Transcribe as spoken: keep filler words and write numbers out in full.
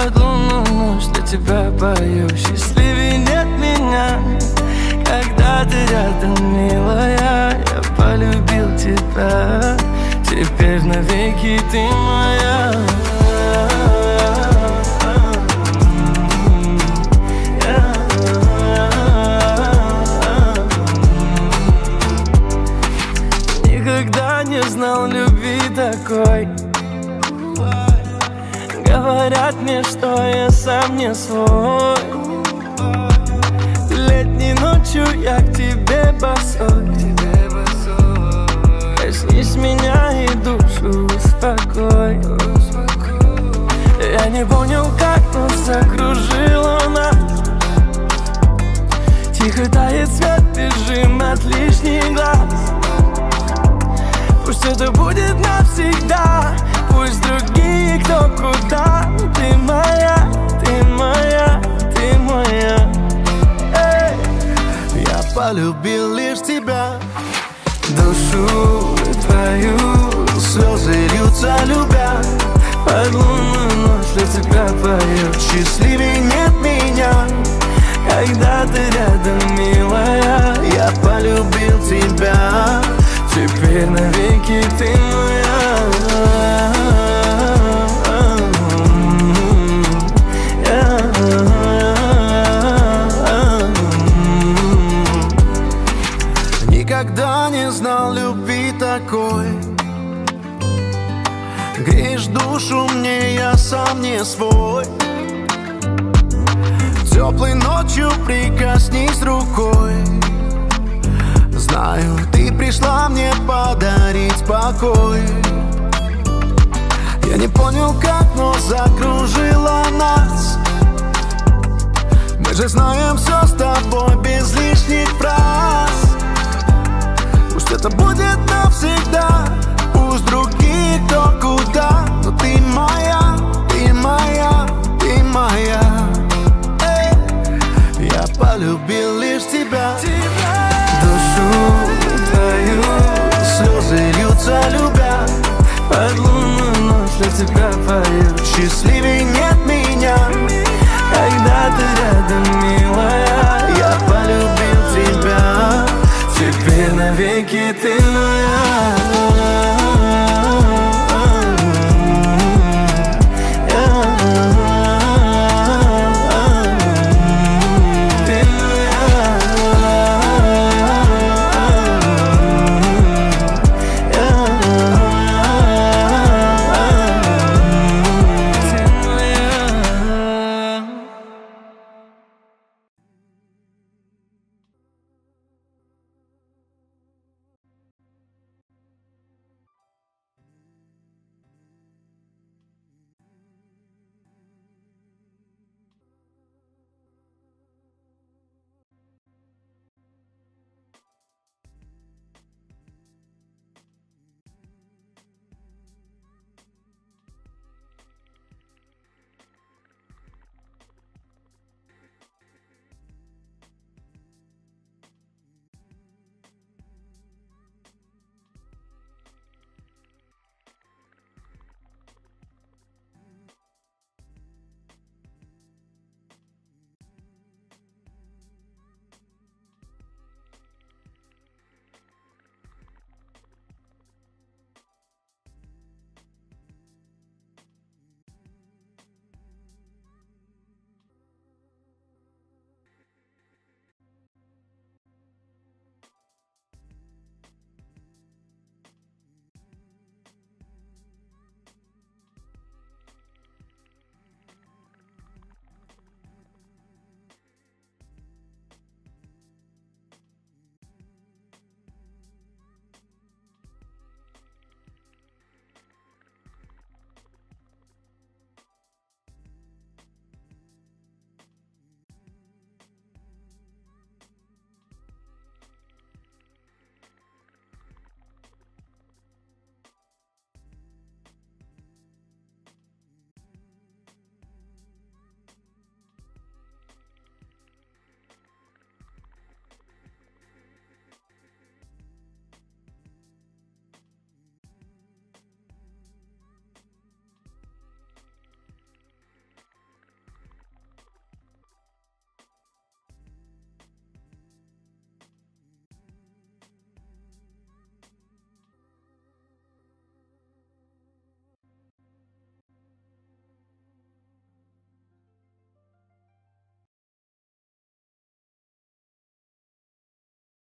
Под лунную ночь для тебя пою. Счастливее нет меня, когда ты рядом, милая. Я полюбил тебя, теперь навеки ты моя. Никогда не знал любви такой. Говорят мне, что я сам не свой. Летней ночью я к тебе босой. Коснись меня и душу успокой. Я не понял, как нас закружило нас. Тихо тает свет, бежим от лишних глаз. Пусть это будет навсегда, пусть другие кто куда. Ты моя, ты моя, ты моя. Эй. Я полюбил лишь тебя, душу твою. Слезы льются, любя. Под лунную ночь для тебя пою. Счастливее нет меня, когда ты рядом, милая. Я полюбил тебя, теперь навеки ты моя. никогда не знал любви такой. Греешь душу мне, я сам не свой. Теплой ночью прикоснись рукой. Знаю, ты пришла мне подарить покой. Я не понял как, но закружила нас. Мы же знаем все с тобой без лишних фраз. Пусть это будет навсегда, пусть другие кто куда. Но ты моя, ты моя, ты моя. Эй, я полюбил лишь тебя, душу твою. Слезы льются, любя. Под лунную ночь для тебя пою. Счастливее нет меня, когда ты рядом, милая. Я полюбил тебя, теперь навеки ты моя.